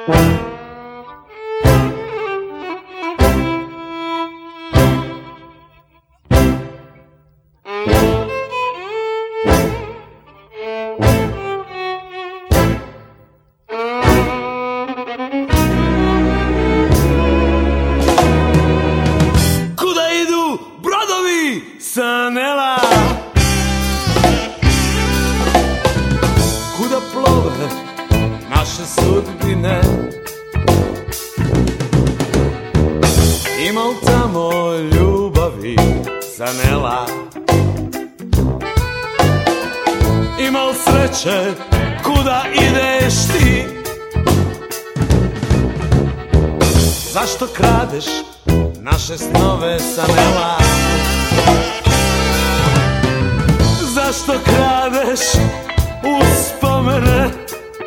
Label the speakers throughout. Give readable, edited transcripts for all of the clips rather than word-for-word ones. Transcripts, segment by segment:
Speaker 1: Kuda idu brodovi sa Nela? Kuda plove naše sudbine? Ima li tamo ljubavi za Nela? Ima li sreće kuda ideš ti? Zašto kradeš naše snove sa Nela? Zašto kradeš uspomene?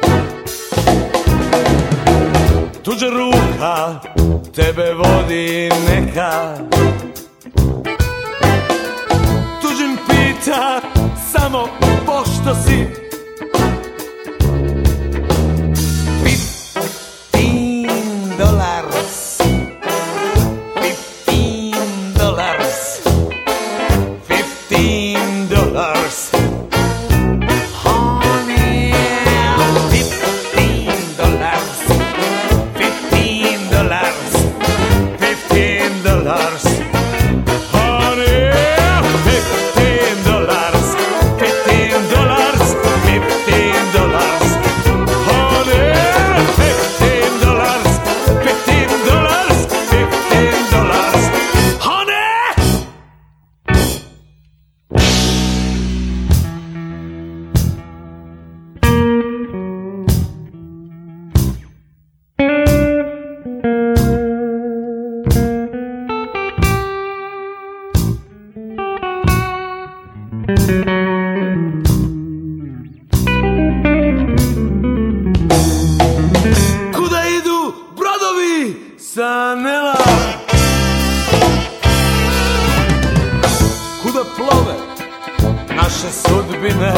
Speaker 1: Tuđa ruka tebe vodi neka. Tuđin pita samo pošto si. Kuda idu brodovi sa Nela? Kuda plove naše sudbine?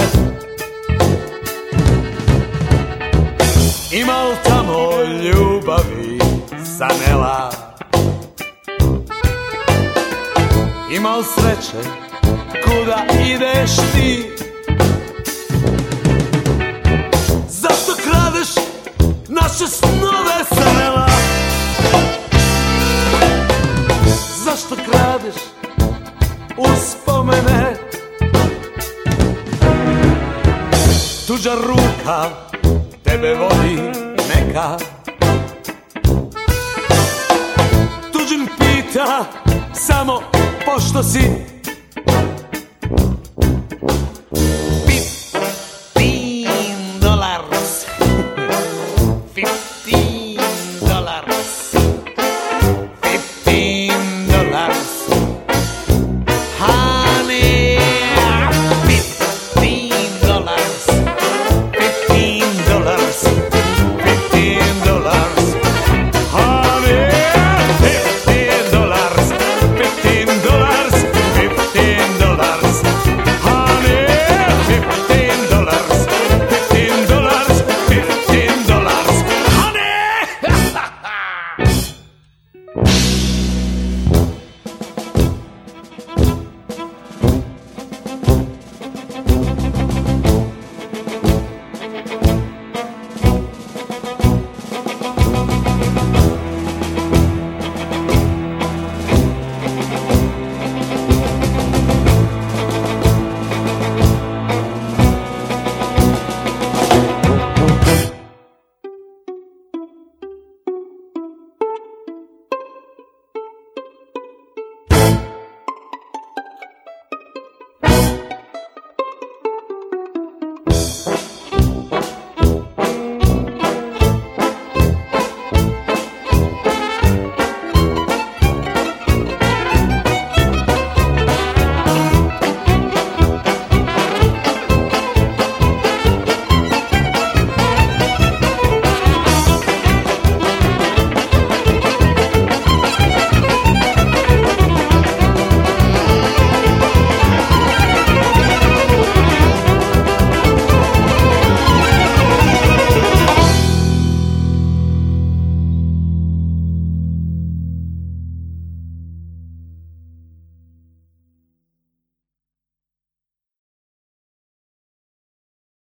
Speaker 1: Ima li tamo ljubavi sa Nela? Ima li sreće kuda ideš ti? Zašto kradeš naše snove sa Nela? Zašto kradeš uspomene? Tuđa ruka tebe vodi neka. Tuđin pita samo pošto si.